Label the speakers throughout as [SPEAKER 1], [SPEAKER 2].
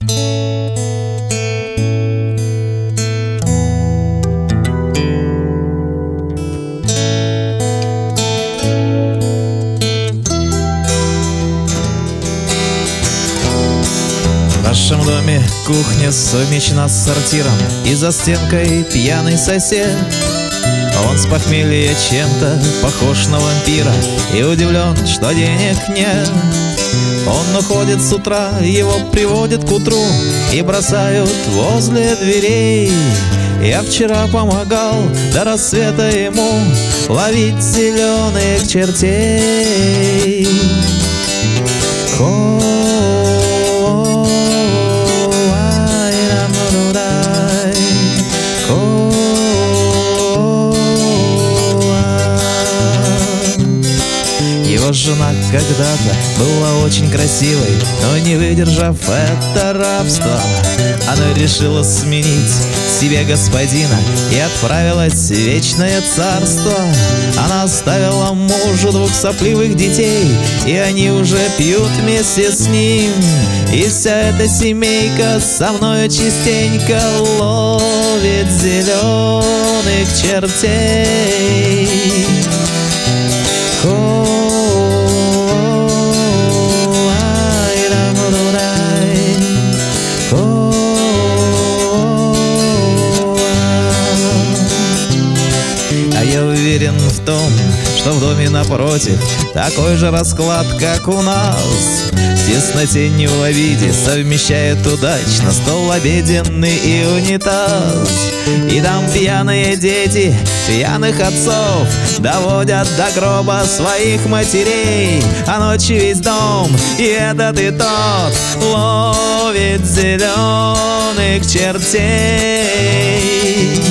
[SPEAKER 1] В нашем доме кухня совмещена с сортиром, и за стенкой пьяный сосед. Он с похмелья чем-то похож на вампира и удивлен, что денег нет. Он уходит с утра, его приводят к утру и бросают возле дверей. Я вчера помогал до рассвета ему ловить зеленых чертей. Его жена когда-то была очень красивой, но не выдержав это рабство, она решила сменить себе господина и отправилась в вечное царство. Она оставила мужу 2 сопливых детей, и они уже пьют вместе с ним. И вся эта семейка со мною частенько ловит зеленых чертей. А я уверен в том, что в доме напротив такой же расклад, как у нас. В тесноте не в обиде совмещает удачно стол обеденный и унитаз. И там пьяные дети пьяных отцов доводят до гроба своих матерей. А ночью весь дом, и этот и тот, ловит зеленых чертей.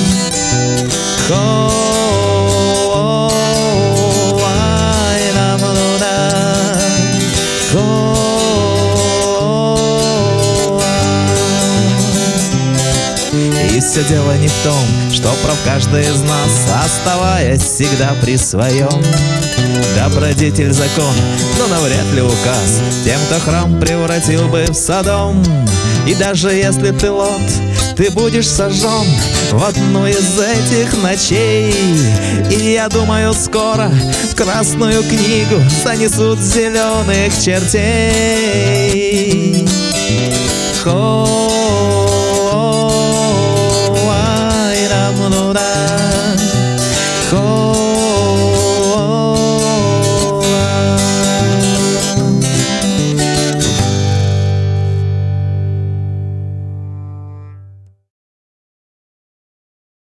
[SPEAKER 1] И все дело не в том, что прав каждый из нас, оставаясь всегда при своем. Добродетель закон, но навряд ли указ тем, кто храм превратил бы в Содом. И даже если ты лот, ты будешь сожжен в одну из этих ночей. И я думаю, скоро в Красную книгу занесут зеленых чертей.